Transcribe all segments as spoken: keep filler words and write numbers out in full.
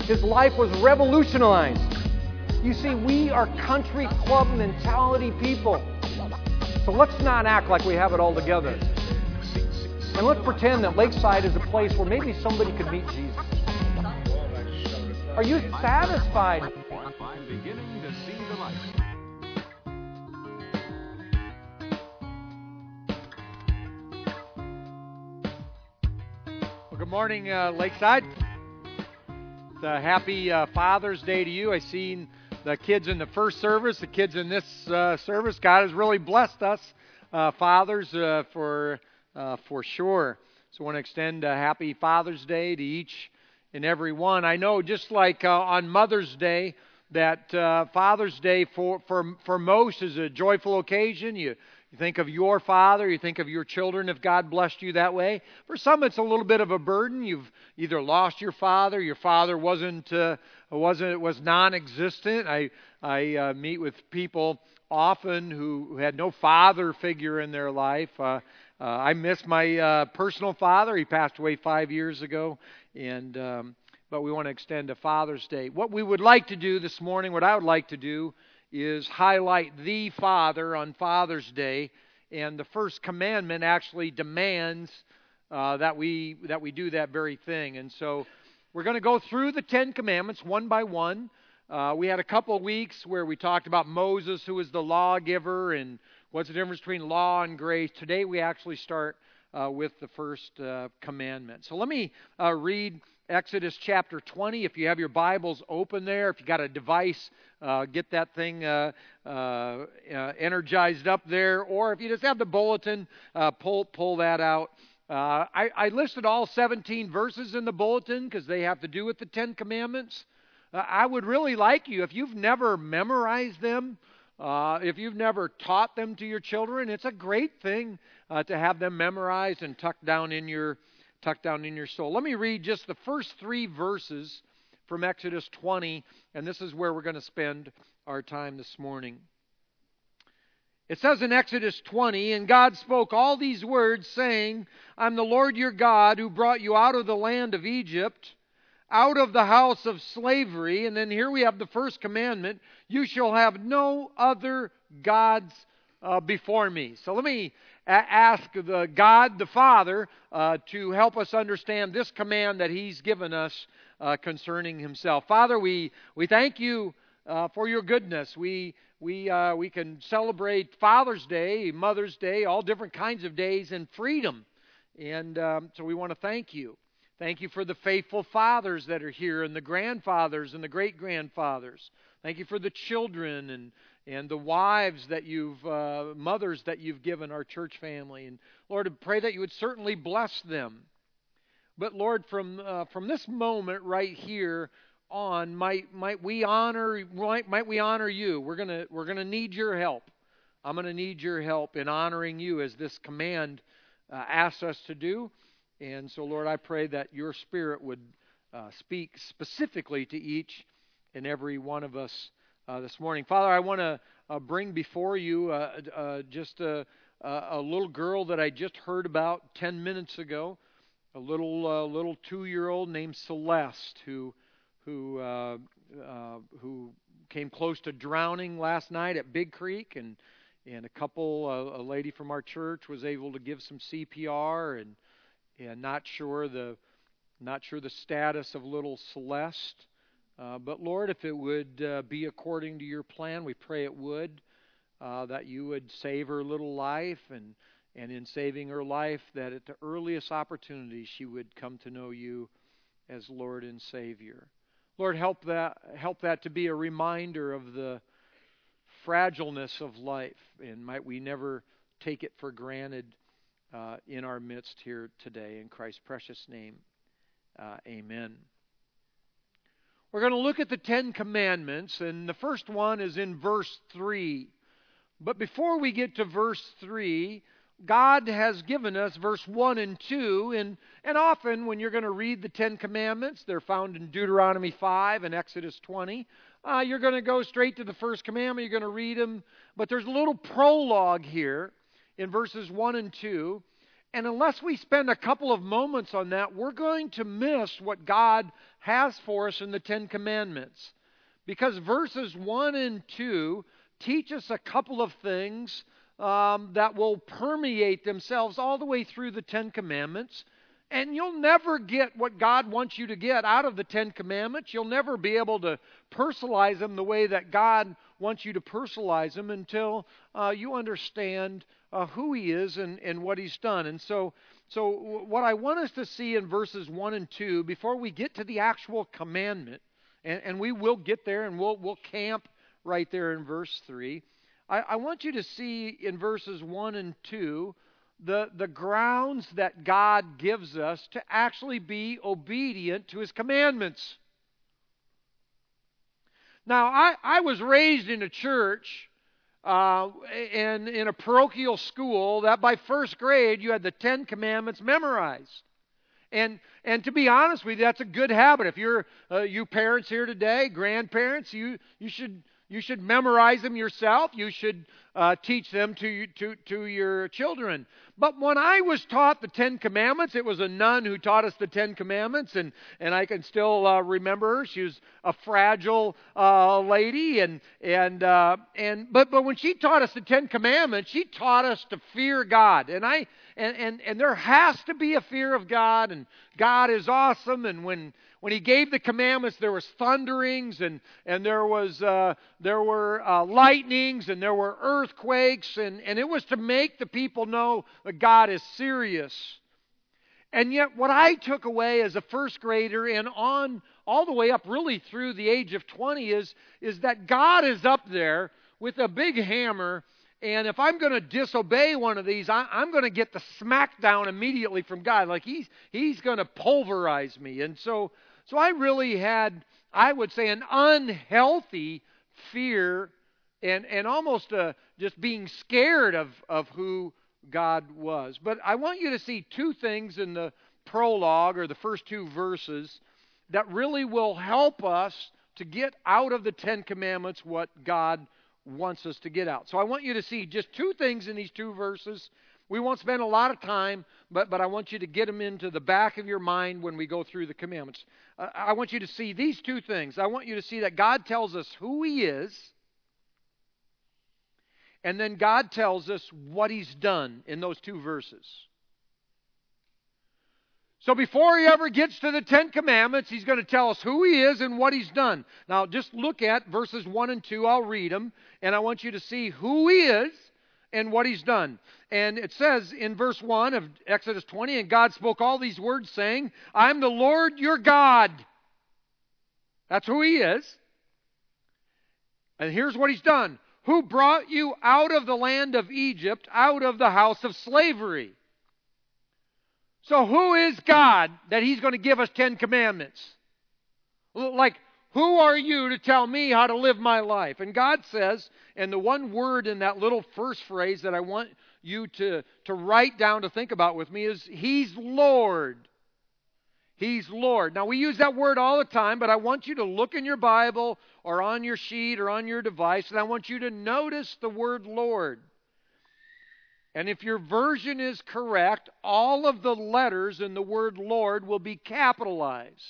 His life was revolutionized. You see, we are country club mentality people. So let's not act like we have it all together. And let's pretend that Lakeside is a place where maybe somebody could meet Jesus. Are you satisfied? I'm beginning to see the light. Well, good morning, uh, Lakeside. It's a happy uh, Father's Day to you. I seen the kids in the first service, the kids in this uh, service. God has really blessed us, uh, fathers, uh, for uh, for sure. So I want to extend a happy Father's Day to each and every one. I know, just like uh, on Mother's Day, that uh, Father's Day for, for for most is a joyful occasion. You you think of your father, you think of your children if God blessed you that way. For some, it's a little bit of a burden. You've either lost your father, your father wasn't uh, wasn't was non-existent. I I uh, meet with people often who had no father figure in their life. Uh, uh, I miss my uh, personal father. He passed away five years ago, and um, but we want to extend a Father's Day. What we would like to do this morning, what I would like to do, is highlight the Father on Father's Day, and the first commandment actually demands uh, that we that we do that very thing. And so we're going to go through the Ten Commandments one by one. Uh, we had a couple of weeks where we talked about Moses, who was the lawgiver, and what's the difference between law and grace. Today we actually start uh, with the first uh, commandment. So let me uh, read Exodus chapter twenty. If you have your Bibles open there, if you got a device, uh, get that thing uh, uh, uh, energized up there. Or if you just have the bulletin, uh, pull pull that out. Uh, I, I listed all seventeen verses in the bulletin because they have to do with the Ten Commandments. Uh, I would really like you, if you've never memorized them, uh, if you've never taught them to your children, it's a great thing uh, to have them memorized and tucked down in your tucked down in your soul. Let me read just the first three verses from Exodus twenty, and this is where we're going to spend our time this morning. It says in Exodus twenty, "And God spoke all these words, saying, I'm the Lord your God, who brought you out of the land of Egypt, out of the house of slavery." And then here we have the first commandment, "You shall have no other gods uh, before me." So let me a- ask the God, the Father, uh, to help us understand this command that He's given us uh, concerning Himself. Father, we, we thank You uh, for Your goodness. We we uh, we can celebrate Father's Day, Mother's Day, all different kinds of days in freedom. And um, so we want to thank You. Thank You for the faithful fathers that are here, and the grandfathers and the great-grandfathers. Thank You for the children and, and the wives that you've, uh, mothers that you've given our church family. And Lord, I pray that You would certainly bless them. But Lord, from uh, from this moment right here on, might might we honor might, might we honor You? We're gonna we're gonna need Your help. I'm gonna need Your help in honoring You as this command uh, asks us to do. And so, Lord, I pray that Your Spirit would uh, speak specifically to each and every one of us uh, this morning. Father, I want to uh, bring before You uh, uh, just a, a little girl that I just heard about ten minutes ago, a little uh, little two-year-old named Celeste who who uh, uh, who came close to drowning last night at Big Creek, and and a couple, uh, a lady from our church was able to give some C P R, and. And not sure the not sure the status of little Celeste. Uh, but Lord, if it would uh, be according to Your plan, we pray it would, uh, that You would save her little life, and, and in saving her life, that at the earliest opportunity she would come to know You as Lord and Savior. Lord, help that help that to be a reminder of the fragileness of life, and might we never take it for granted Uh, in our midst here today. In Christ's precious name, uh, amen. We're going to look at the Ten Commandments, and the first one is in verse three. But before we get to verse three, God has given us verse one and two, and, and often when you're going to read the Ten Commandments, they're found in Deuteronomy five and Exodus twenty. Uh, you're going to go straight to the first commandment, you're going to read them, but there's a little prologue here in verses one and two, And unless we spend a couple of moments on that, we're going to miss what God has for us in the Ten Commandments. Because verses one and two teach us a couple of things um, that will permeate themselves all the way through the Ten Commandments. And you'll never get what God wants you to get out of the Ten Commandments. You'll never be able to personalize them the way that God wants you to personalize them until uh, you understand uh, who He is and, and what He's done. And so, so what I want us to see in verses one and two, before we get to the actual commandment, and, and we will get there and we'll, we'll camp right there in verse three, I, I want you to see in verses one and two the, the grounds that God gives us to actually be obedient to His commandments. Now, I, I was raised in a church uh, and in a parochial school that by first grade you had the Ten Commandments memorized. And and to be honest with you, that's a good habit. If you're uh, you parents here today, grandparents, you you should you should memorize them yourself. You should uh, teach them to to to your children. But when I was taught the Ten Commandments, it was a nun who taught us the Ten Commandments, and, and I can still uh, remember her. She was a fragile uh, lady, and and uh, and but but when she taught us the Ten Commandments, she taught us to fear God, and I and and and there has to be a fear of God, and God is awesome, and when. When He gave the commandments, there was thunderings, and, and there was uh, there were uh, lightnings, and there were earthquakes, and, and it was to make the people know that God is serious. And yet what I took away as a first grader and on all the way up really through the age of twenty is, is that God is up there with a big hammer, and if I'm going to disobey one of these, I, I'm going to get the smackdown immediately from God. Like he's he's going to pulverize me. And so so I really had, I would say, an unhealthy fear and and almost a, just being scared of, of who God was. But I want you to see two things in the prologue or the first two verses that really will help us to get out of the Ten Commandments what God wants us to get out. So I want you to see just two things in these two verses. We won't spend a lot of time, but, but I want you to get them into the back of your mind when we go through the commandments. Uh, I want you to see these two things. I want you to see that God tells us who He is, and then God tells us what He's done in those two verses. So before He ever gets to the Ten Commandments, He's going to tell us who He is and what He's done. Now just look at verses one and two. I'll read them. And I want you to see who He is and what He's done. And it says in verse one of Exodus twenty, and God spoke all these words saying, I'm the Lord your God. That's who He is. And here's what He's done. Who brought you out of the land of Egypt, out of the house of slavery. So who is God that He's going to give us Ten Commandments? Like, who are you to tell me how to live my life? And God says, and the one word in that little first phrase that I want you to, to write down to think about with me is, He's Lord. He's Lord. Now, we use that word all the time, but I want you to look in your Bible or on your sheet or on your device, and I want you to notice the word Lord. And if your version is correct, all of the letters in the word Lord will be capitalized.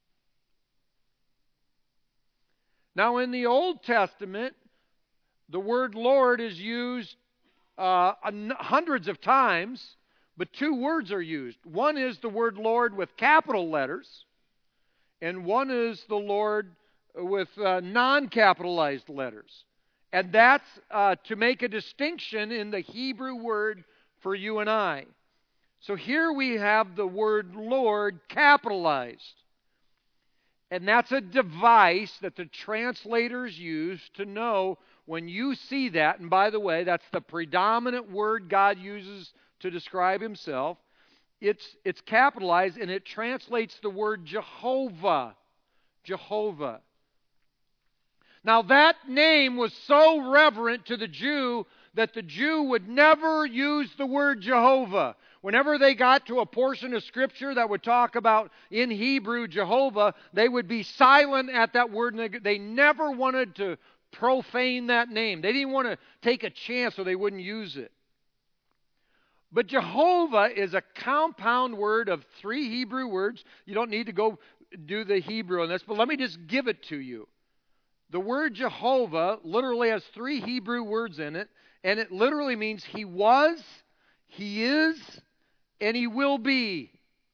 Now, in the Old Testament, the word Lord is used uh, hundreds of times, but two words are used. One is the word Lord with capital letters, and one is the Lord with uh, non-capitalized letters. And that's uh, to make a distinction in the Hebrew word for you and I. So here we have the word Lord capitalized. And that's a device that the translators use to know when you see that. And by the way, that's the predominant word God uses to describe Himself. It's, it's capitalized and it translates the word Jehovah. Jehovah. Now that name was so reverent to the Jew that the Jew would never use the word Jehovah. Whenever they got to a portion of Scripture that would talk about, in Hebrew, Jehovah, they would be silent at that word. And they never wanted to profane that name. They didn't want to take a chance so they wouldn't use it. But Jehovah is a compound word of three Hebrew words. You don't need to go do the Hebrew on this, but let me just give it to you. The word Jehovah literally has three Hebrew words in it, and it literally means He was, He is, and He will be.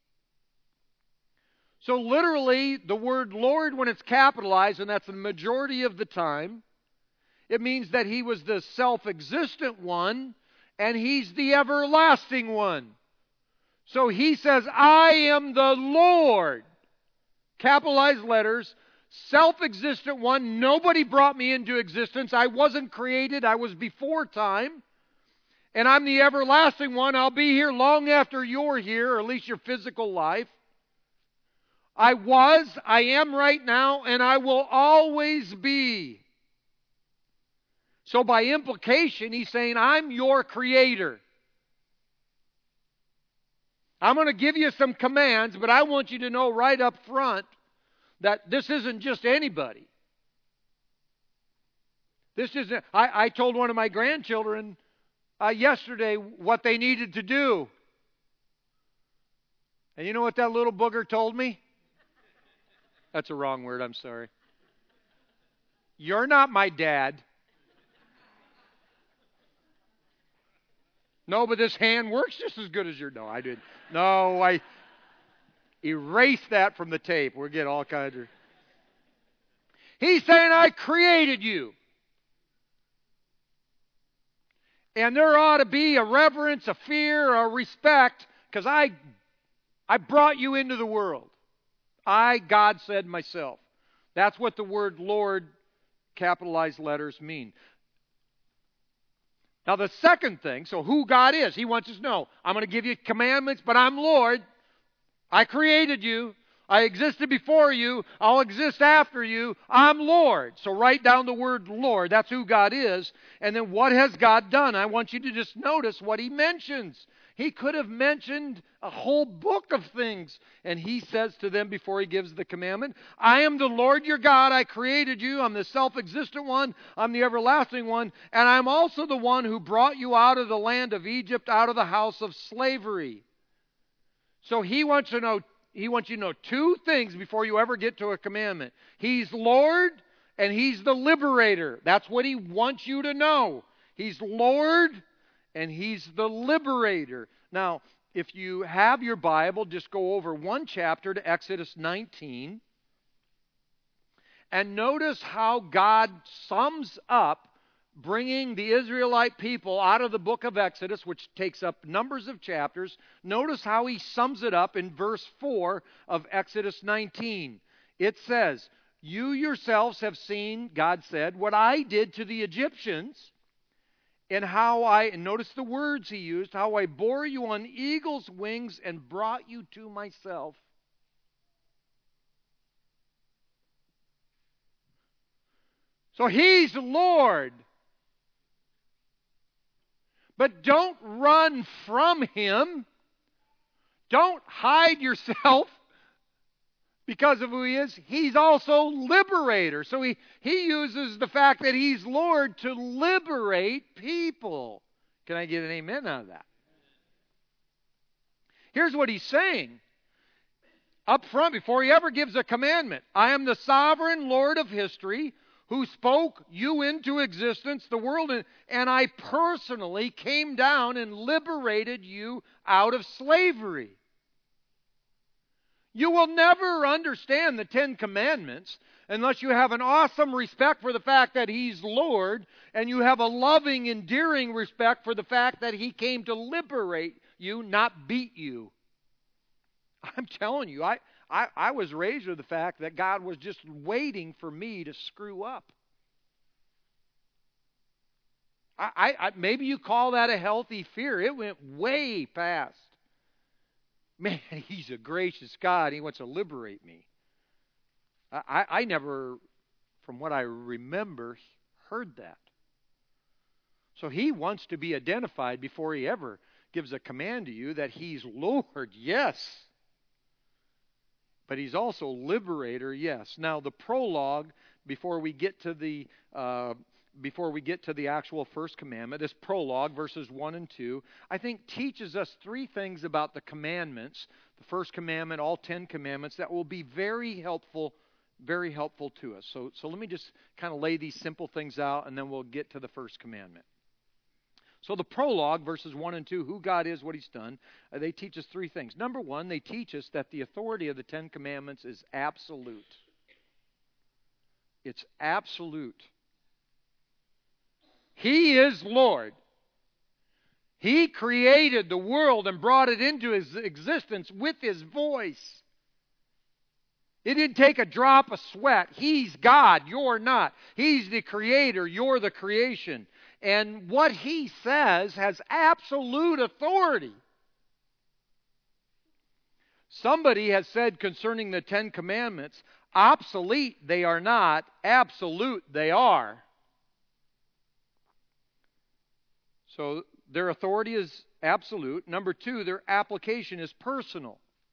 So literally, the word Lord, when it's capitalized, and that's the majority of the time, it means that He was the self-existent one, and He's the everlasting one. So He says, I am the Lord. Capitalized letters, self-existent one. Nobody brought me into existence. I wasn't created. I was before time. And I'm the everlasting one. I'll be here long after you're here, or at least your physical life. I was, I am right now, and I will always be. So by implication, He's saying, I'm your creator. I'm going to give you some commands, but I want you to know right up front that this isn't just anybody. This isn't. I, I told one of my grandchildren uh, yesterday what they needed to do. And you know what that little booger told me? That's a wrong word, I'm sorry. You're not my dad. No, but this hand works just as good as your... No, I didn't. No, I erased that from the tape. We'll get all kinds of... He's saying, I created you. And there ought to be a reverence, a fear, a respect, because I, I brought you into the world. I, God said myself. That's what the word Lord, capitalized letters, mean. Now the second thing, so who God is, He wants us to know. I'm going to give you commandments, but I'm Lord. I created you. I existed before you. I'll exist after you. I'm Lord. So write down the word Lord. That's who God is. And then what has God done? I want you to just notice what He mentions. He could have mentioned a whole book of things. And He says to them before He gives the commandment, I am the Lord your God. I created you. I'm the self-existent one. I'm the everlasting one. And I'm also the one who brought you out of the land of Egypt, out of the house of slavery. So He wants to know, He wants you to know two things before you ever get to a commandment. He's Lord and He's the liberator. That's what He wants you to know. He's Lord and He's the liberator. Now, if you have your Bible, just go over one chapter to Exodus nineteen. And notice how God sums up bringing the Israelite people out of the book of Exodus, which takes up numbers of chapters. Notice how He sums it up in verse four of Exodus nineteen. It says, you yourselves have seen, God said, what I did to the Egyptians, and how I, and notice the words He used, how I bore you on eagle's wings and brought you to myself. So He's Lord. But don't run from Him. Don't hide yourself because of who He is. He's also liberator. So he, he uses the fact that He's Lord to liberate people. Can I get an amen out of that? Here's what He's saying. Up front, before He ever gives a commandment. I am the sovereign Lord of history, who spoke you into existence, the world, and I personally came down and liberated you out of slavery. You will never understand the Ten Commandments unless you have an awesome respect for the fact that He's Lord, and you have a loving, endearing respect for the fact that He came to liberate you, not beat you. I'm telling you, I... I, I was raised with the fact that God was just waiting for me to screw up. I, I, I, maybe you call that a healthy fear. It went way past. Man, He's a gracious God. He wants to liberate me. I, I, I never, from what I remember, heard that. So He wants to be identified before He ever gives a command to you that He's Lord, yes. But He's also liberator, yes. Now, the prologue, before we get to the uh, before we get to the actual first commandment, this prologue, verses one and two, I think teaches us three things about the commandments, the first commandment, all ten commandments, that will be very helpful, very helpful to us. So, so let me just kind of lay these simple things out, and then we'll get to the first commandment. So the prologue, verses one and two, who God is, what He's done, uh, they teach us three things. Number one, they teach us that the authority of the Ten Commandments is absolute. It's absolute. He is Lord. He created the world and brought it into His existence with His voice. It didn't take a drop of sweat. He's God. You're not. He's the creator. You're the creation. And what He says has absolute authority. Somebody has said concerning the Ten Commandments, obsolete they are not, absolute they are. So their authority is absolute. Number two, their application is personal.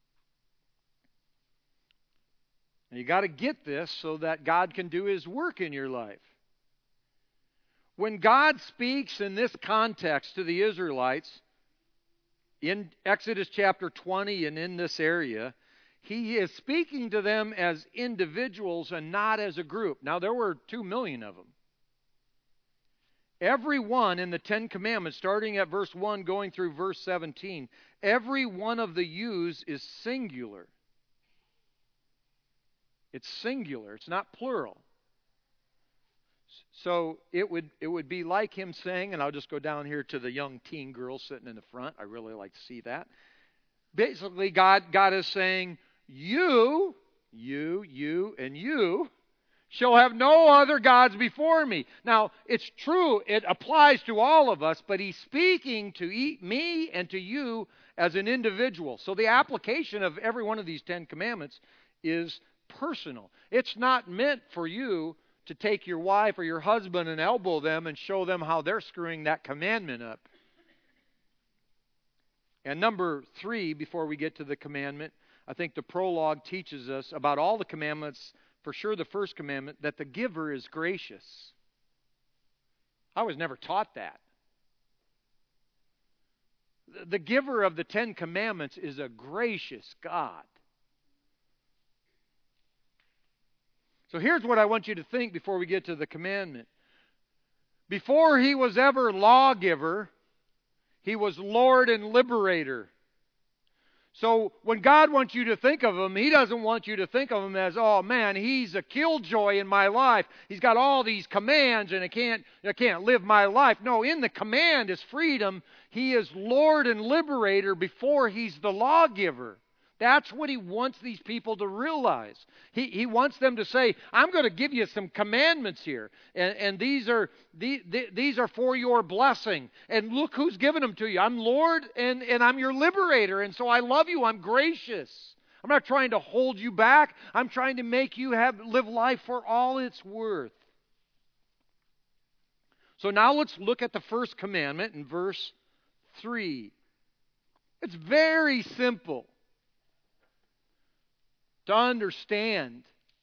And you got to get this so that God can do His work in your life. When God speaks in this context to the Israelites, in Exodus chapter twenty and in this area, He is speaking to them as individuals and not as a group. Now, there were two million of them. Every one in the Ten Commandments, starting at verse one, going through verse seventeen, every one of the yous is singular. It's singular. It's not plural. So it would it would be like Him saying, and I'll just go down here to the young teen girl sitting in the front. I really like to see that. Basically, God, God is saying, you, you, you, and you shall have no other gods before me. Now, it's true, it applies to all of us, but He's speaking to me and to you as an individual. So the application of every one of these Ten Commandments is personal. It's not meant for you to take your wife or your husband and elbow them and show them how they're screwing that commandment up. And number three, before we get to the commandment, I think the prologue teaches us about all the commandments, for sure the first commandment, that the giver is gracious. I was never taught that. The giver of the Ten Commandments is a gracious God. So here's what I want you to think before we get to the commandment. Before He was ever lawgiver, He was Lord and liberator. So when God wants you to think of Him, He doesn't want you to think of Him as, oh man, He's a killjoy in my life. He's got all these commands and I can't, I can't live my life. No, in the command is freedom. He is Lord and liberator before He's the lawgiver. That's what He wants these people to realize. He, he wants them to say, I'm going to give you some commandments here. And, and these are the, the, these are for your blessing. And look who's given them to you. I'm Lord and, and I'm your liberator. And so I love you. I'm gracious. I'm not trying to hold you back. I'm trying to make you have live life for all it's worth. So now let's look at the first commandment in verse three. It's very simple to understand.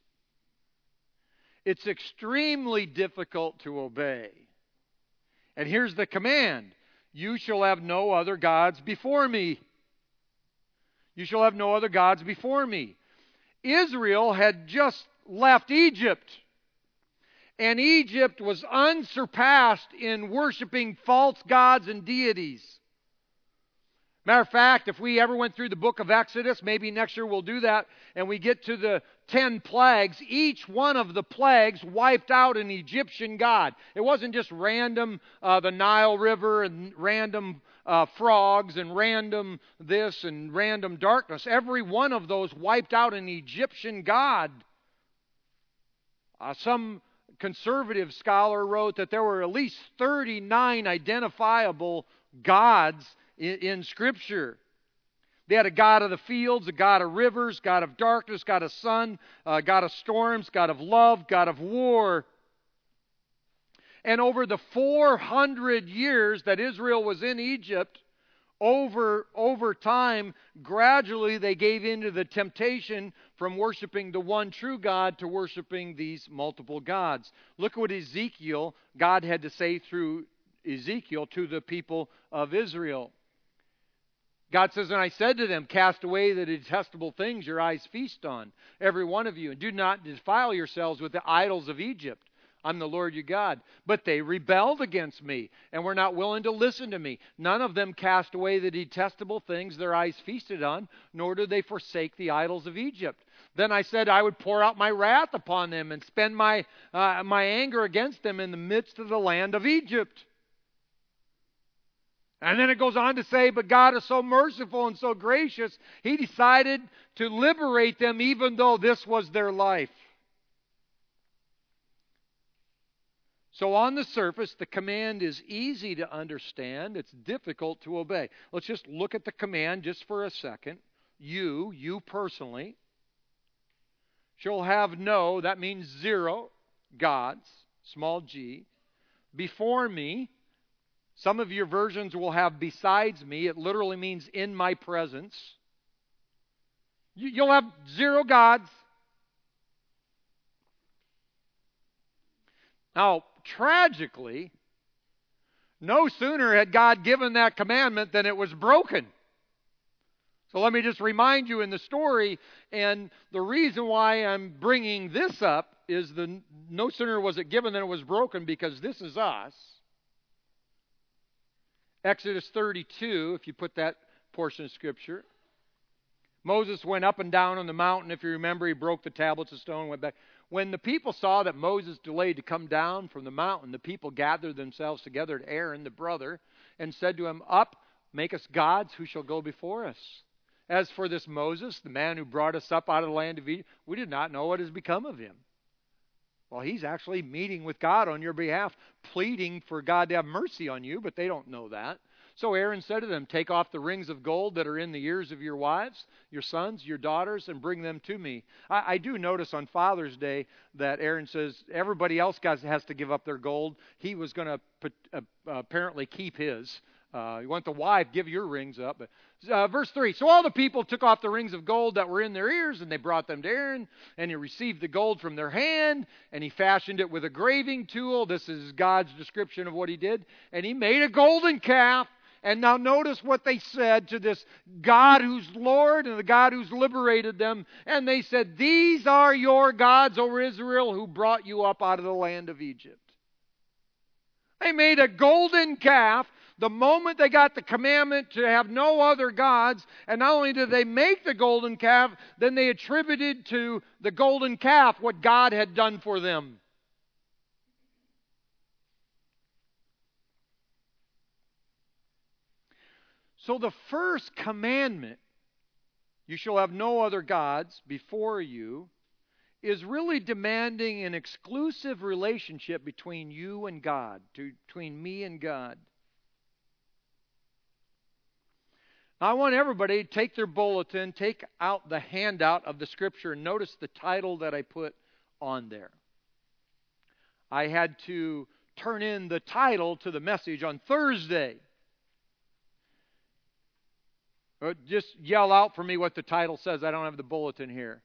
It's extremely difficult to obey. And here's the command. You shall have no other gods before me. You shall have no other gods before me. Israel had just left Egypt. And Egypt was unsurpassed in worshiping false gods and deities. Matter of fact, if we ever went through the book of Exodus, maybe next year we'll do that, and we get to the ten plagues, each one of the plagues wiped out an Egyptian god. It wasn't just random, uh, the Nile River and random uh, frogs and random this and random darkness. Every one of those wiped out an Egyptian god. Uh, some conservative scholar wrote that there were at least thirty-nine identifiable gods in, in Scripture. They had a god of the fields, a god of rivers, god of darkness, god of sun, uh, god of storms, god of love, god of war. And over the four hundred years that Israel was in Egypt, over, over time, gradually they gave in to the temptation from worshiping the one true God to worshiping these multiple gods. Look at what Ezekiel, God had to say through Ezekiel to the people of Israel. God says, and I said to them, cast away the detestable things your eyes feast on, every one of you, and do not defile yourselves with the idols of Egypt. I'm the Lord your God. But they rebelled against me and were not willing to listen to me. None of them cast away the detestable things their eyes feasted on, nor did they forsake the idols of Egypt. Then I said I would pour out my wrath upon them and spend my, uh, my anger against them in the midst of the land of Egypt. And then it goes on to say, but God is so merciful and so gracious, He decided to liberate them even though this was their life. So on the surface, the command is easy to understand. It's difficult to obey. Let's just look at the command just for a second. You, you personally, shall have no, that means zero, gods, small g, before me. Some of your versions will have besides me. It literally means in my presence. You'll have zero gods. Now, tragically, no sooner had God given that commandment than it was broken. So let me just remind you in the story, and the reason why I'm bringing this up is the no sooner was it given than it was broken, because this is us. Exodus thirty-two, if you put that portion of Scripture. Moses went up and down on the mountain. If you remember, he broke the tablets of stone and went back. When the people saw that Moses delayed to come down from the mountain, the people gathered themselves together to Aaron, the brother, and said to him, up, make us gods who shall go before us. As for this Moses, the man who brought us up out of the land of Egypt, we did not know what has become of him. Well, he's actually meeting with God on your behalf, pleading for God to have mercy on you, but they don't know that. So Aaron said to them, take off the rings of gold that are in the ears of your wives, your sons, your daughters, and bring them to me. I, I do notice on Father's Day that Aaron says everybody else has to give up their gold. He was going to uh, apparently keep his. Uh, you want the wife, give your rings up. But, uh, verse three, so all the people took off the rings of gold that were in their ears, and they brought them to Aaron, and he received the gold from their hand, and he fashioned it with a graving tool. This is God's description of what he did. And he made a golden calf. And now notice what they said to this God who's Lord and the God who's liberated them. And they said, these are your gods, O Israel, who brought you up out of the land of Egypt. They made a golden calf the moment they got the commandment to have no other gods. And not only did they make the golden calf, then they attributed to the golden calf what God had done for them. So the first commandment, you shall have no other gods before you, is really demanding an exclusive relationship between you and God, to, between me and God. Now, I want everybody to take their bulletin, take out the handout of the Scripture, and notice the title that I put on there. I had to turn in the title to the message on Thursday. Just yell out for me what the title says. I don't have the bulletin here.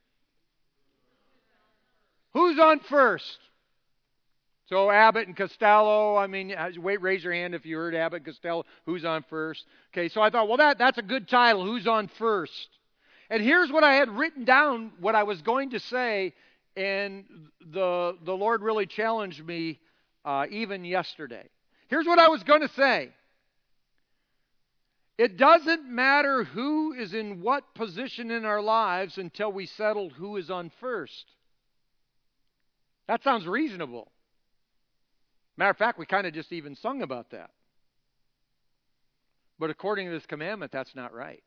Who's on first? So Abbott and Costello, I mean, wait, raise your hand if you heard Abbott and Costello. Who's on first? Okay, so I thought, well, that, that's a good title. Who's on first? And here's what I had written down, what I was going to say, and the, the Lord really challenged me uh, even yesterday. Here's what I was going to say. It doesn't matter who is in what position in our lives until we settle who is on first. That sounds reasonable. Matter of fact, we kind of just even sung about that. But according to this commandment, that's not right.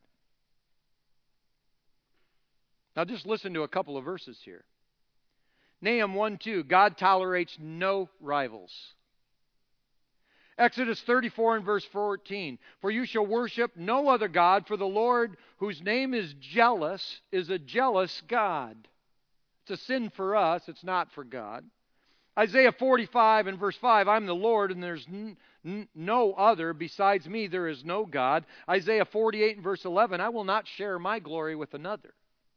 Now just listen to a couple of verses here. Nahum one two, God tolerates no rivals. Exodus thirty-four and verse fourteen, for you shall worship no other God, for the Lord, whose name is jealous, is a jealous God. It's a sin for us, it's not for God. Isaiah forty-five and verse five, I'm the Lord and there's n- n- no other. Besides me there is no God. Isaiah forty-eight and verse eleven, I will not share my glory with another.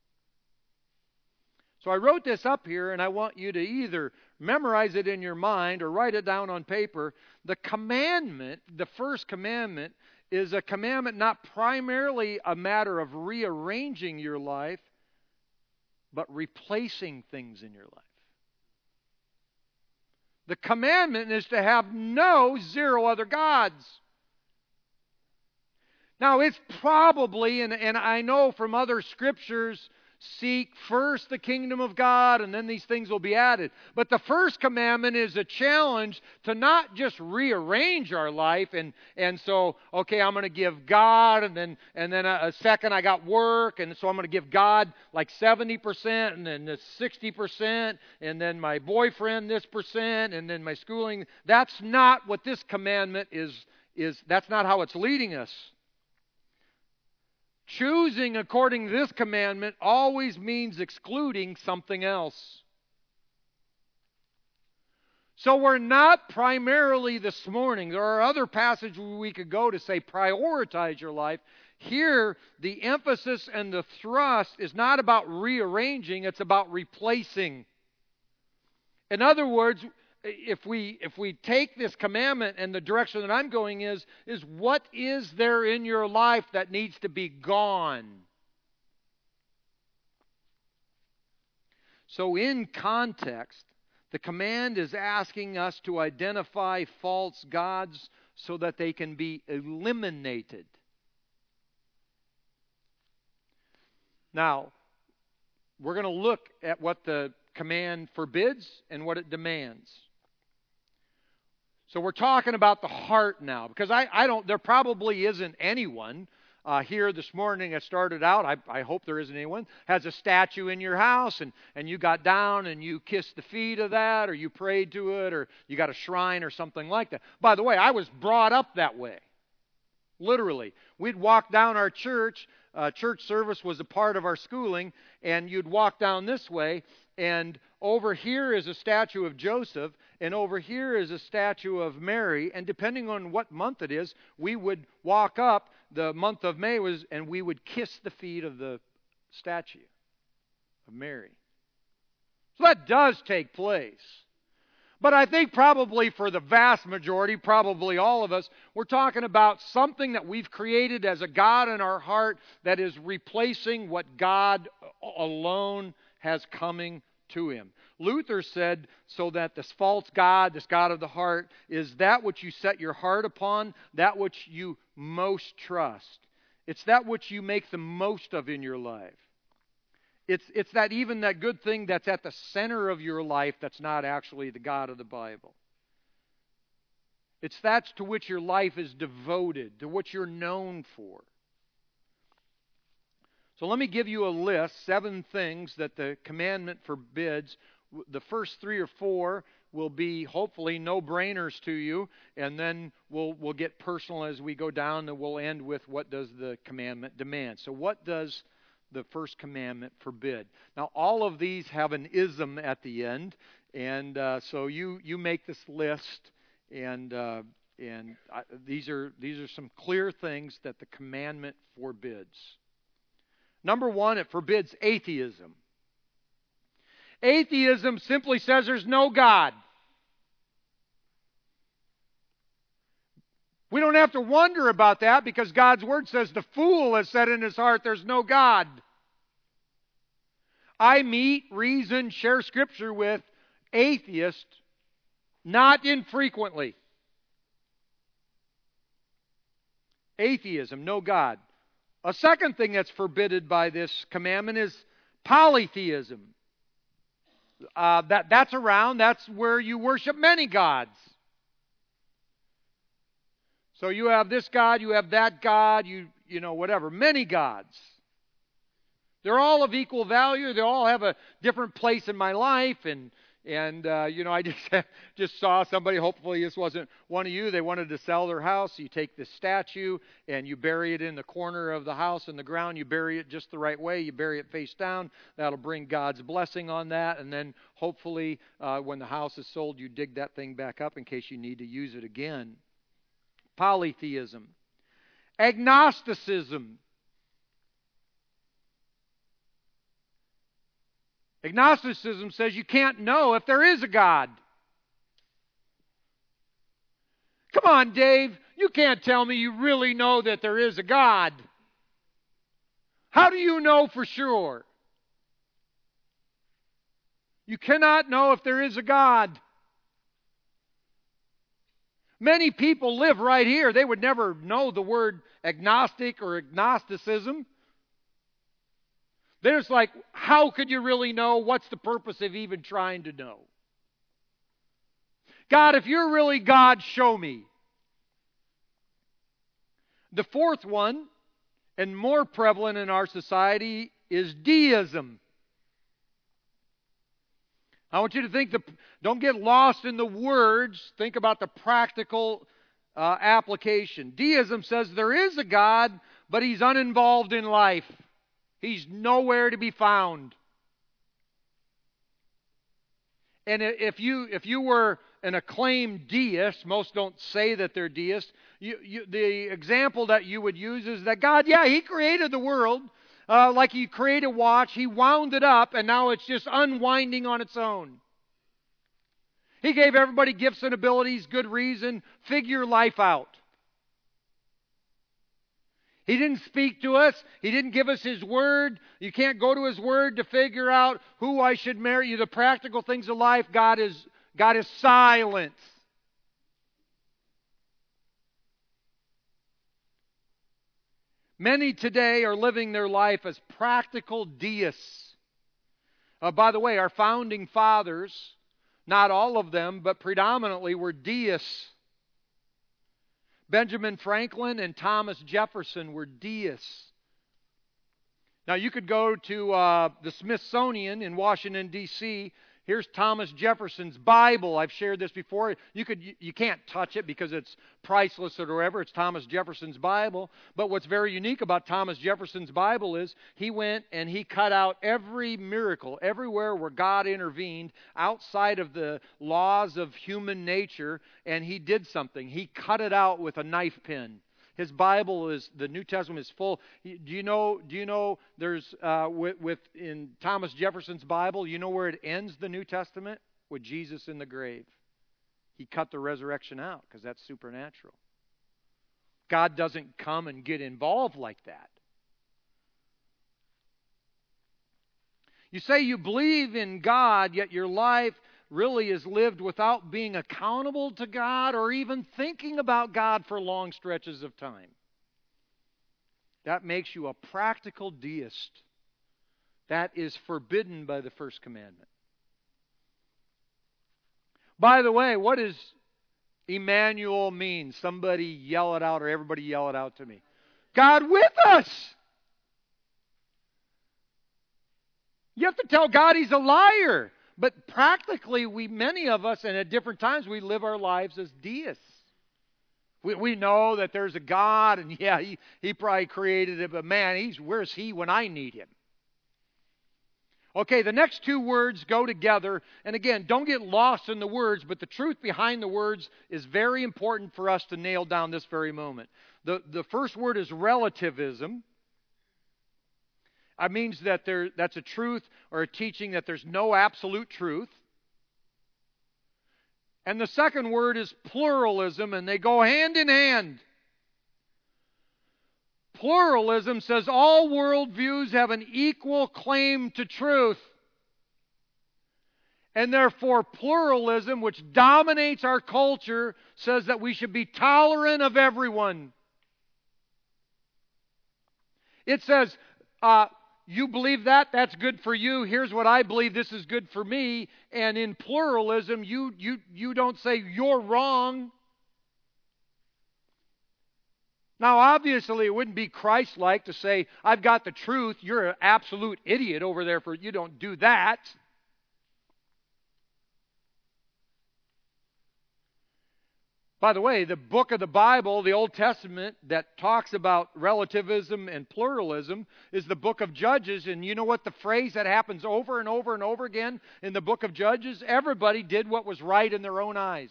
So I wrote this up here, and I want you to either memorize it in your mind or write it down on paper. The commandment, the first commandment, is a commandment not primarily a matter of rearranging your life, but replacing things in your life. The commandment is to have no zero other gods. Now, it's probably, and, and I know from other scriptures, seek first the kingdom of God, and then these things will be added. But the first commandment is a challenge to not just rearrange our life, and, and so, okay, I'm going to give God, and then and then a, a second I got work, and so I'm going to give God like seventy percent, and then the sixty percent, and then my boyfriend this percent, and then my schooling. That's not what this commandment is, is that's not how it's leading us. Choosing according to this commandment always means excluding something else. So we're not primarily this morning. There are other passages we could go to say prioritize your life. Here, the emphasis and the thrust is not about rearranging, it's about replacing. In other words, If we if we take this commandment and the direction that I'm going is, is what is there in your life that needs to be gone? So in context, the command is asking us to identify false gods so that they can be eliminated. Now, we're going to look at what the command forbids and what it demands. So we're talking about the heart now, because I, I don't, there probably isn't anyone uh, here this morning that started out, I, I hope there isn't anyone, has a statue in your house, and, and you got down and you kissed the feet of that, or you prayed to it, or you got a shrine or something like that. By the way, I was brought up that way. Literally. We'd walk down our church, uh, church service was a part of our schooling, and you'd walk down this way, and over here is a statue of Joseph, and over here is a statue of Mary, and depending on what month it is, we would walk up, the month of May was, and we would kiss the feet of the statue of Mary. So that does take place. But I think probably for the vast majority, probably all of us, we're talking about something that we've created as a God in our heart that is replacing what God alone has coming to him. Luther said, so that this false God, this God of the heart, is that which you set your heart upon, that which you most trust. It's that which you make the most of in your life. It's, it's that even that good thing that's at the center of your life that's not actually the God of the Bible. It's that to which your life is devoted, to what you're known for. So let me give you a list, seven things that the commandment forbids. The first three or four will be hopefully no-brainers to you, and then we'll we'll get personal as we go down, and we'll end with what does the commandment demand. So what does the first commandment forbid? Now, all of these have an ism at the end, and uh, so you you make this list, and uh, and I, these are these are some clear things that the commandment forbids. Number one, it forbids atheism. Atheism simply says there's no God. We don't have to wonder about that because God's Word says the fool has said in his heart there's no God. I meet, reason, share Scripture with atheists not infrequently. Atheism, no God. A second thing that's forbidden by this commandment is polytheism. Uh, that, that's around, that's where you worship many gods. So you have this God, you have that God, you you know, whatever, many gods. They're all of equal value, they all have a different place in my life, and And, uh, you know, I just just saw somebody, hopefully this wasn't one of you, they wanted to sell their house. You take this statue and you bury it in the corner of the house in the ground. You bury it just the right way. You bury it face down. That'll bring God's blessing on that. And then hopefully uh, when the house is sold, you dig that thing back up in case you need to use it again. Polytheism. Agnosticism. Agnosticism says you can't know if there is a God. Come on, Dave. You can't tell me you really know that there is a God. How do you know for sure? You cannot know if there is a God. Many people live right here. They would never know the word agnostic or agnosticism. They're just like, how could you really know? What's the purpose of even trying to know? God, if you're really God, show me. The fourth one, and more prevalent in our society, is deism. I want you to think, the, don't get lost in the words. Think about the practical uh, application. Deism says there is a God, but He's uninvolved in life. He's nowhere to be found. And if you if you were an acclaimed deist, most don't say that they're deists, you, you, the example that you would use is that God, yeah, He created the world, uh, like He created a watch, He wound it up, and now it's just unwinding on its own. He gave everybody gifts and abilities, good reason, figure life out. He didn't speak to us. He didn't give us His Word. You can't go to His Word to figure out who I should marry. You, the practical things of life, God is, God is silent. Many today are living their life as practical deists. Uh, by the way, our founding fathers, not all of them, but predominantly were deists. Benjamin Franklin and Thomas Jefferson were deists. Now you could go to uh, the Smithsonian in Washington, D C Here's Thomas Jefferson's Bible. I've shared this before. You could you, you can't touch it because it's priceless or whatever. It's Thomas Jefferson's Bible. But what's very unique about Thomas Jefferson's Bible is he went and he cut out every miracle, everywhere where God intervened outside of the laws of human nature, and he did something. He cut it out with a knife pen. His Bible is, the New Testament is full. Do you know, do you know there's, uh, with, with, in Thomas Jefferson's Bible, you know where it ends the New Testament? With Jesus in the grave. He cut the resurrection out because that's supernatural. God doesn't come and get involved like that. You say you believe in God, yet your life really is lived without being accountable to God or even thinking about God for long stretches of time. That makes you a practical deist. That is forbidden by the first commandment. By the way, what does Emmanuel mean? Somebody yell it out, or everybody yell it out to me. God with us! You have to tell God He's a liar. But practically, we many of us, and at different times, we live our lives as deists. We we know that there's a God, and yeah, He, he probably created it, but man, he's where's He when I need Him? Okay, the next two words go together, and again, don't get lost in the words, but the truth behind the words is very important for us to nail down this very moment. The, the first word is relativism. It means that there, that's a truth or a teaching that there's no absolute truth. And the second word is pluralism, and they go hand in hand. Pluralism says all worldviews have an equal claim to truth. And therefore, pluralism, which dominates our culture, says that we should be tolerant of everyone. It says, uh, you believe that? That's good for you. Here's what I believe. This is good for me. And in pluralism, you you you don't say you're wrong. Now, obviously, it wouldn't be Christ-like to say, I've got the truth. You're an absolute idiot over there for you don't do that. By the way, the book of the Bible, the Old Testament, that talks about relativism and pluralism is the book of Judges. And you know what the phrase that happens over and over and over again in the book of Judges? Everybody did what was right in their own eyes.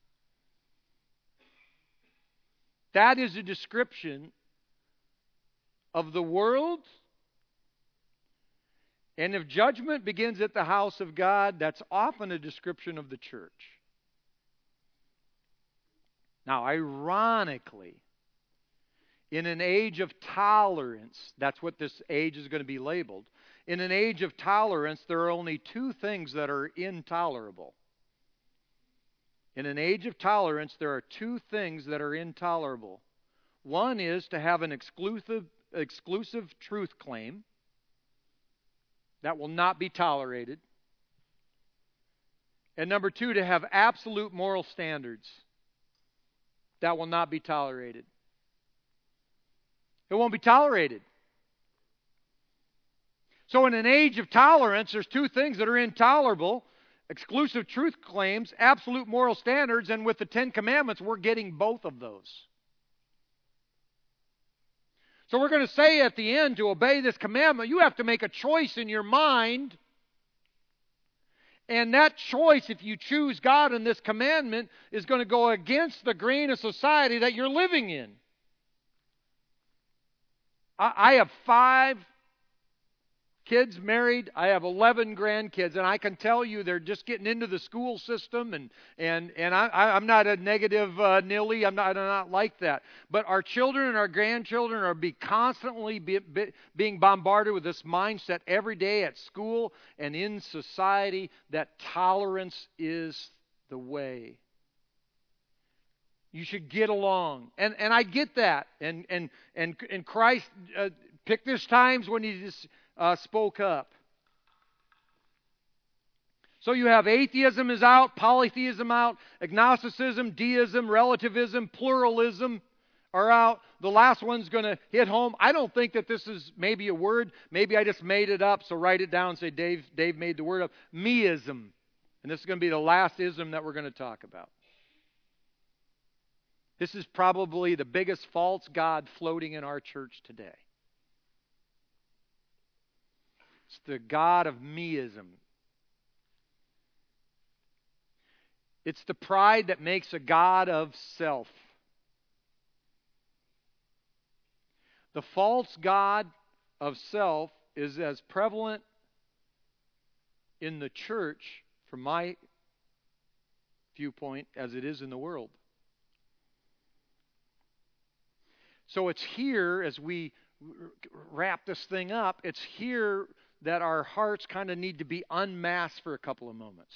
That is a description of the world. And if judgment begins at the house of God, that's often a description of the church. Now, ironically, in an age of tolerance, that's what this age is going to be labeled. In an age of tolerance, there are only two things that are intolerable. In an age of tolerance, there are two things that are intolerable. One is to have an exclusive, exclusive truth claim. That will not be tolerated. And number two, to have absolute moral standards. That will not be tolerated. It won't be tolerated. So in an age of tolerance, there's two things that are intolerable. Exclusive truth claims, absolute moral standards, and with the Ten Commandments, we're getting both of those. So we're going to say at the end, to obey this commandment, you have to make a choice in your mind. And that choice, if you choose God in this commandment, is going to go against the grain of society that you're living in. I, I have five kids married. I have eleven grandkids, and I can tell you they're just getting into the school system, and and and I, I'm not a negative uh, Nilly. I'm not, I'm not like that. But our children and our grandchildren are be constantly be, be, being bombarded with this mindset every day at school and in society that tolerance is the way. You should get along, and and I get that, and and and and Christ uh, picked his times when he just. Uh, spoke up. So you have atheism is out, polytheism out, agnosticism, deism, relativism, pluralism are out. The last one's going to hit home. I don't think that this is maybe a word. Maybe I just made it up, so write it down and say, Dave, Dave made the word up. Meism. And this is going to be the last ism that we're going to talk about. This is probably the biggest false god floating in our church today. It's the god of meism. It's the pride that makes a god of self. The false god of self is as prevalent in the church, from my viewpoint, as it is in the world. So it's here, as we wrap this thing up, it's here that our hearts kind of need to be unmasked for a couple of moments.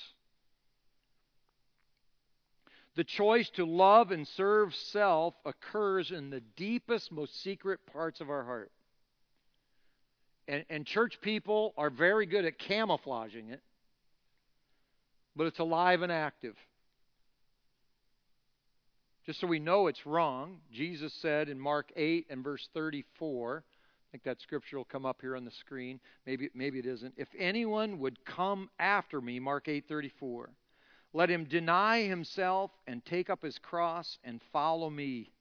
The choice to love and serve self occurs in the deepest, most secret parts of our heart. And, and church people are very good at camouflaging it, but it's alive and active. Just so we know it's wrong, Jesus said in Mark eight and verse thirty-four, I think that scripture will come up here on the screen. Maybe, maybe it isn't. If anyone would come after me, Mark eight thirty-four, let him deny himself and take up his cross and follow me.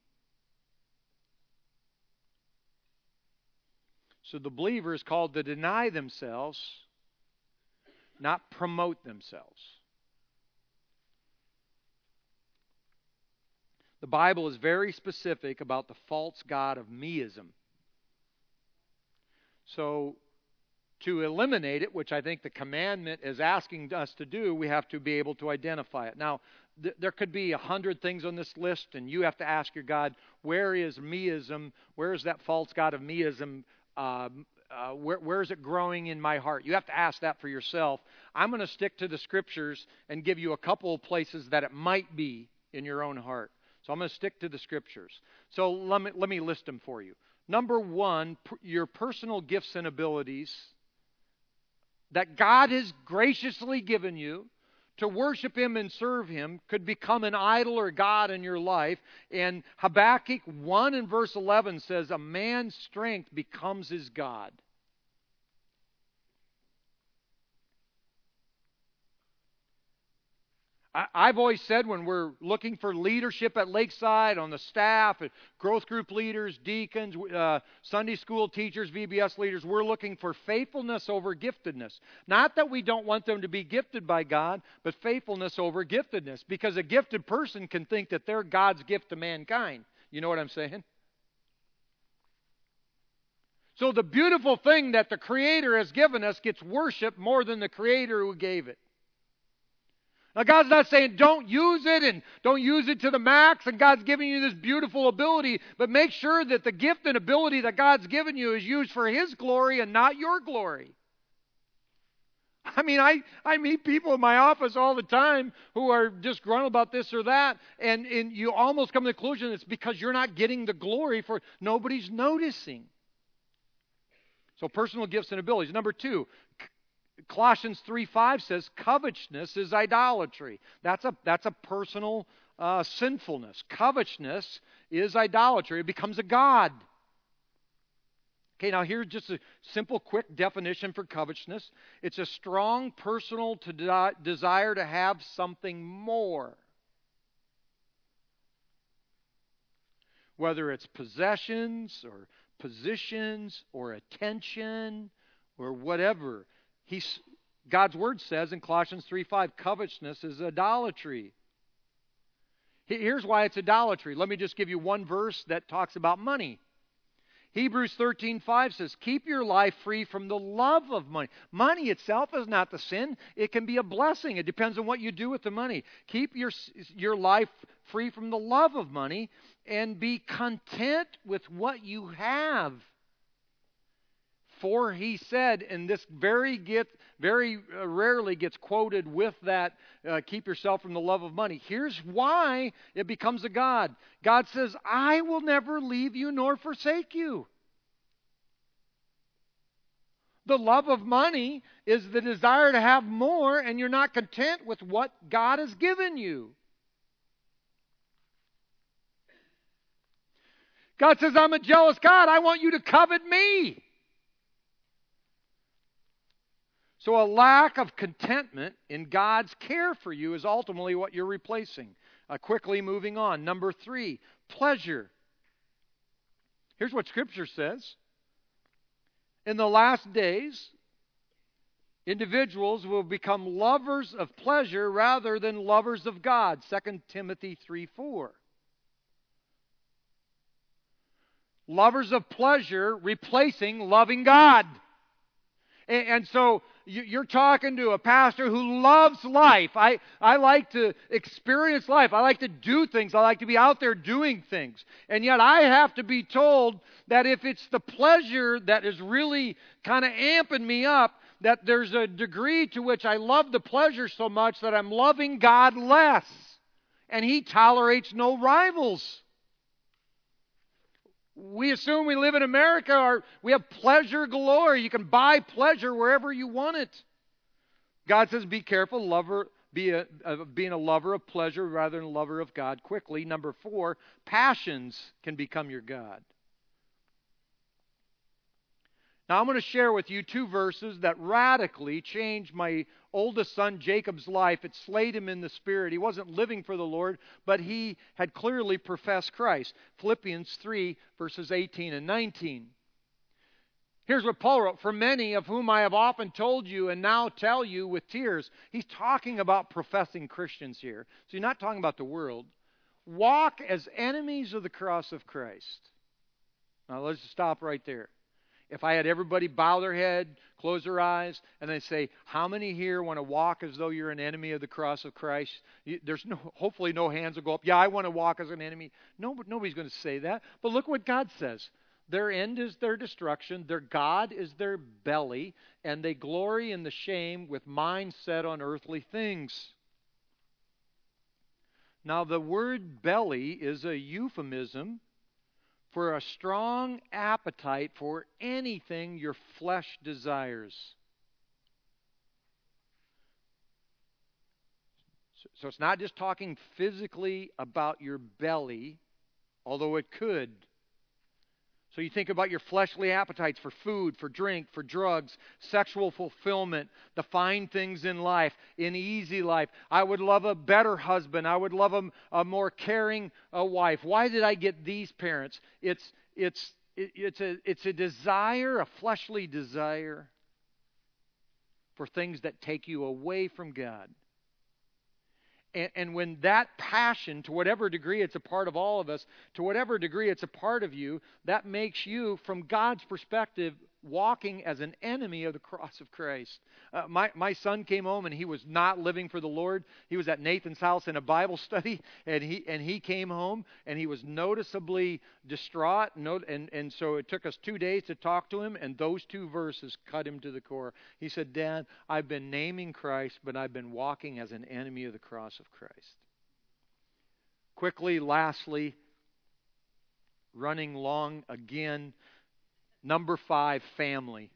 So the believer is called to deny themselves, not promote themselves. The Bible is very specific about the false god of meism. So, to eliminate it, which I think the commandment is asking us to do, we have to be able to identify it. Now, th- there could be a hundred things on this list, and you have to ask your God, where is meism? Where is that false god of meism? Uh, uh, where, where is it growing in my heart? You have to ask that for yourself. I'm going to stick to the Scriptures and give you a couple of places that it might be in your own heart. So I'm going to stick to the Scriptures. So let me, let me list them for you. Number one, your personal gifts and abilities that God has graciously given you to worship Him and serve Him could become an idol or God in your life. And Habakkuk one and verse eleven says, a man's strength becomes his God. I, I've always said when we're looking for leadership at Lakeside, on the staff, and growth group leaders, deacons, uh, Sunday school teachers, V B S leaders, we're looking for faithfulness over giftedness. Not that we don't want them to be gifted by God, but faithfulness over giftedness. Because a gifted person can think that they're God's gift to mankind. You know what I'm saying? So the beautiful thing that the Creator has given us gets worshiped more than the Creator who gave it. Now, God's not saying don't use it and don't use it to the max, and God's giving you this beautiful ability, but make sure that the gift and ability that God's given you is used for His glory and not your glory. I mean, I, I meet people in my office all the time who are disgruntled about this or that, and, and you almost come to the conclusion it's because you're not getting the glory for nobody's noticing. So personal gifts and abilities. Number two, Colossians three five says covetousness is idolatry. That's a, that's a personal uh, sinfulness. Covetousness is idolatry. It becomes a god. Okay, now here's just a simple, quick definition for covetousness. It's a strong personal to de- desire to have something more. Whether it's possessions or positions or attention or whatever. He's, God's Word says in Colossians three five, covetousness is idolatry. Here's why it's idolatry. Let me just give you one verse that talks about money. Hebrews thirteen five says, keep your life free from the love of money. Money itself is not the sin. It can be a blessing. It depends on what you do with the money. Keep your, your life free from the love of money and be content with what you have. For he said, and this very get very uh, rarely gets quoted with that, uh, keep yourself from the love of money. Here's why it becomes a god. God says, I will never leave you nor forsake you. The love of money is the desire to have more, and you're not content with what God has given you. God says, I'm a jealous God. I want you to covet me. So a lack of contentment in God's care for you is ultimately what you're replacing. Uh, quickly moving on. Number three, pleasure. Here's what Scripture says. In the last days, individuals will become lovers of pleasure rather than lovers of God. Second Timothy three four. Lovers of pleasure replacing loving God. And, and so you're talking to a pastor who loves life. I, I like to experience life. I like to do things. I like to be out there doing things. And yet I have to be told that if it's the pleasure that is really kind of amping me up, that there's a degree to which I love the pleasure so much that I'm loving God less. And He tolerates no rivals. We assume we live in America, or we have pleasure galore. You can buy pleasure wherever you want it. God says, be careful, lover, be a, uh, being a lover of pleasure rather than a lover of God. Quickly, number four, passions can become your God. Now I'm going to share with you two verses that radically changed my oldest son Jacob's life. It slayed him in the spirit. He wasn't living for the Lord, but he had clearly professed Christ. Philippians three, verses eighteen and nineteen. Here's what Paul wrote. For many of whom I have often told you and now tell you with tears. He's talking about professing Christians here. So he's not talking about the world. Walk as enemies of the cross of Christ. Now let's stop right there. If I had everybody bow their head, close their eyes, and then say, how many here want to walk as though you're an enemy of the cross of Christ? There's no, hopefully no hands will go up. Yeah, I want to walk as an enemy. No, but nobody's going to say that. But look what God says. Their end is their destruction. Their God is their belly, and they glory in the shame with mind set on earthly things. Now, the word belly is a euphemism for a strong appetite for anything your flesh desires. So, so it's not just talking physically about your belly, although it could. So you think about your fleshly appetites for food, for drink, for drugs, sexual fulfillment, the fine things in life, in easy life. I would love a better husband. I would love a, a more caring uh, wife. Why did I get these parents? It's it's it, it's a it's a desire, a fleshly desire for things that take you away from God. And, and when that passion, to whatever degree it's a part of all of us, to whatever degree it's a part of you, that makes you, from God's perspective, walking as an enemy of the cross of Christ. Uh, my, my son came home and he was not living for the Lord. He was at Nathan's house in a Bible study, and he and he came home and he was noticeably distraught. And, and, and so it took us two days to talk to him, and those two verses cut him to the core. He said, "Dad, I've been naming Christ, but I've been walking as an enemy of the cross of Christ." Quickly, lastly, running long again, number five, family.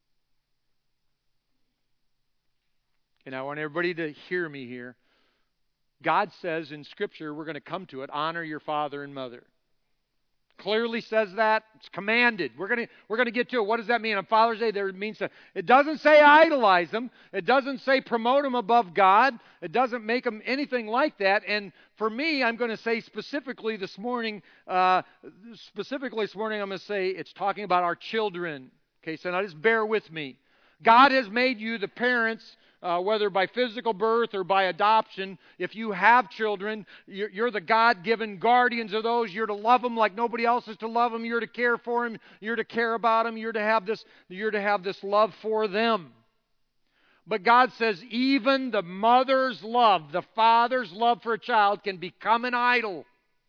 And I want everybody to hear me here. God says in Scripture, we're going to come to it, honor your father and mother. Clearly says that. It's commanded. We're going to we're going to get to it. What does that mean on Father's Day? There means to, it doesn't say idolize them. It doesn't say promote them above God. It doesn't make them anything like that. And for me, I'm going to say specifically this morning, uh, specifically this morning, I'm going to say it's talking about our children. Okay, so now just bear with me. God has made you the parents, Uh, whether by physical birth or by adoption. If you have children, you're, you're the God-given guardians of those. You're to love them like nobody else is to love them. You're to care for them. You're to care about them. You're to have this. You're to have this love for them. But God says even the mother's love, the father's love for a child, can become an idol.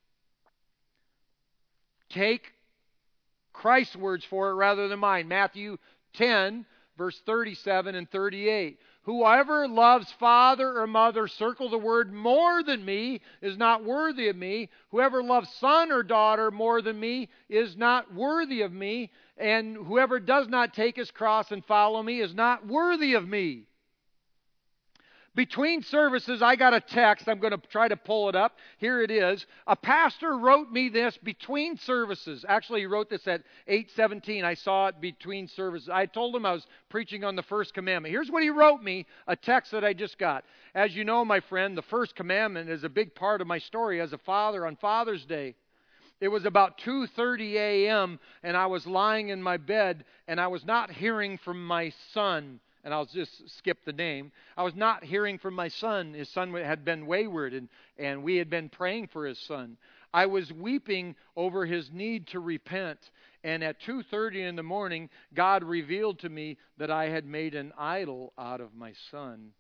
Take Christ's words for it rather than mine. Matthew ten, verse thirty-seven and thirty-eight. Whoever loves father or mother, circle the word, more than me, is not worthy of me. Whoever loves son or daughter more than me is not worthy of me. And whoever does not take his cross and follow me is not worthy of me. Between services, I got a text. I'm going to try to pull it up. Here it is. A pastor wrote me this between services. Actually, he wrote this at eight seventeen. I saw it between services. I told him I was preaching on the first commandment. Here's what he wrote me, a text that I just got. As you know, my friend, the first commandment is a big part of my story as a father on Father's Day. It was about two thirty a.m., and I was lying in my bed, and I was not hearing from my son. And I'll just skip the name. I was not hearing from my son. His son had been wayward, and, and we had been praying for his son. I was weeping over his need to repent. And at two thirty in the morning, God revealed to me that I had made an idol out of my son.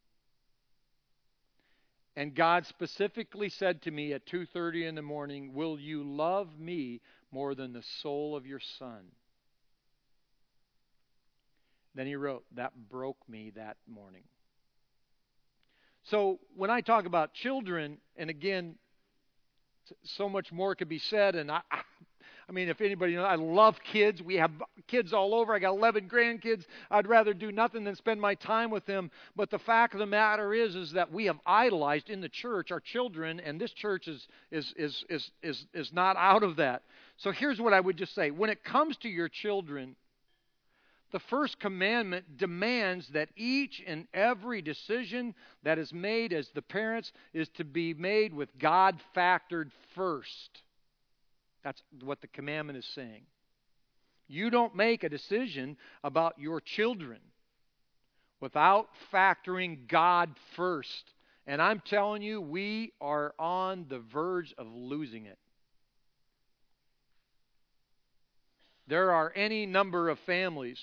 And God specifically said to me at two thirty in the morning, "Will you love me more than the soul of your son?" Then he wrote, "That broke me that morning." So when I talk about children, and again, so much more could be said, and I, I mean, if anybody knows, I love kids. We have kids all over. I got eleven grandkids. I'd rather do nothing than spend my time with them. But the fact of the matter is, is that we have idolized in the church our children, and this church is is is is is, is not out of that. So here's what I would just say: when it comes to your children, the first commandment demands that each and every decision that is made as the parents is to be made with God factored first. That's what the commandment is saying. You don't make a decision about your children without factoring God first. And I'm telling you, we are on the verge of losing it. There are any number of families,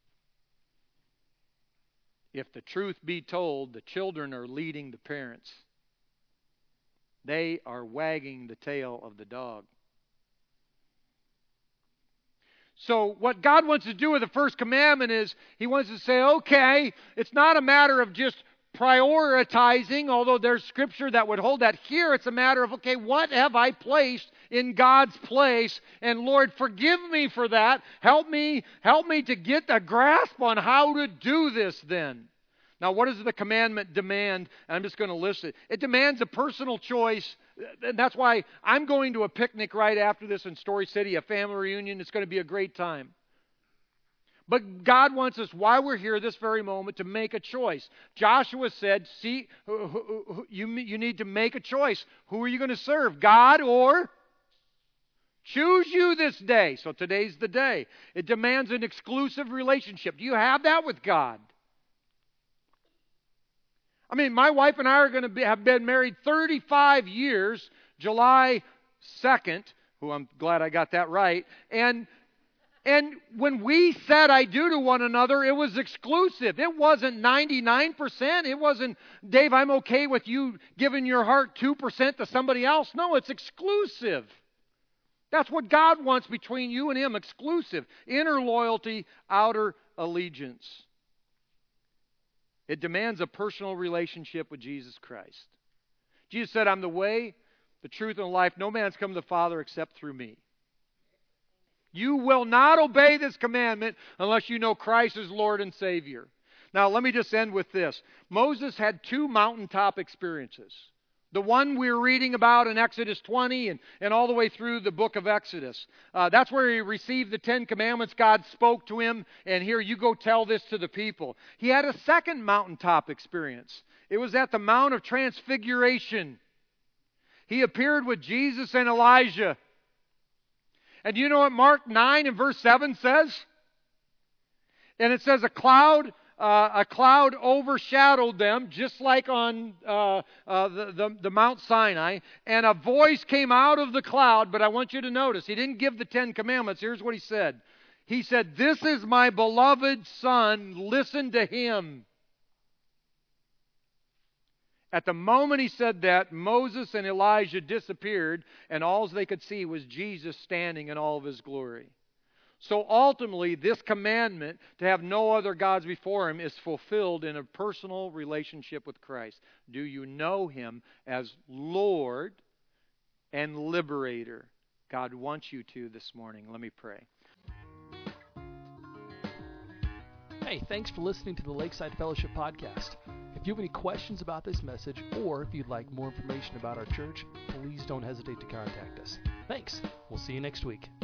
if the truth be told, the children are leading the parents. They are wagging the tail of the dog. So what God wants to do with the first commandment is He wants to say, okay, it's not a matter of just prioritizing, although there's scripture that would hold that. Here it's a matter of, okay, what have I placed in God's place? And Lord, forgive me for that. Help me, help me to get a grasp on how to do this then. Now, what does the commandment demand? I'm just going to list it. It demands a personal choice. And that's why I'm going to a picnic right after this in Story City, a family reunion. It's going to be a great time. But God wants us, while we're here this very moment, to make a choice. Joshua said, see, you, you need to make a choice. Who are you going to serve, God or... Choose you this day. So today's the day. It demands an exclusive relationship. Do you have that with God? I mean, my wife and I are going to be, have been married thirty-five years, July second, who I'm glad I got that right. And and when we said I do to one another, it was exclusive. It wasn't ninety-nine percent. It wasn't, Dave, I'm okay with you giving your heart two percent to somebody else. No, it's exclusive. That's what God wants between you and Him, exclusive. Inner loyalty, outer allegiance. It demands a personal relationship with Jesus Christ. Jesus said, I'm the way, the truth, and the life. No man's come to the Father except through me. You will not obey this commandment unless you know Christ is Lord and Savior. Now, let me just end with this. Moses had two mountaintop experiences. The one we're reading about in Exodus twenty and, and all the way through the book of Exodus. Uh, that's where he received the Ten Commandments. God spoke to him, and here, you go tell this to the people. He had a second mountaintop experience. It was at the Mount of Transfiguration. He appeared with Jesus and Elijah. And you know what Mark nine and verse seven says? And it says, a cloud... Uh, a cloud overshadowed them, just like on uh, uh, the, the, the Mount Sinai, and a voice came out of the cloud, but I want you to notice, he didn't give the Ten Commandments. Here's what he said. He said, this is my beloved Son, listen to Him. At the moment he said that, Moses and Elijah disappeared, and all they could see was Jesus standing in all of His glory. So ultimately, this commandment to have no other gods before Him is fulfilled in a personal relationship with Christ. Do you know Him as Lord and Liberator? God wants you to this morning. Let me pray. Hey, thanks for listening to the Lakeside Fellowship Podcast. If you have any questions about this message, or if you'd like more information about our church, please don't hesitate to contact us. Thanks. We'll see you next week.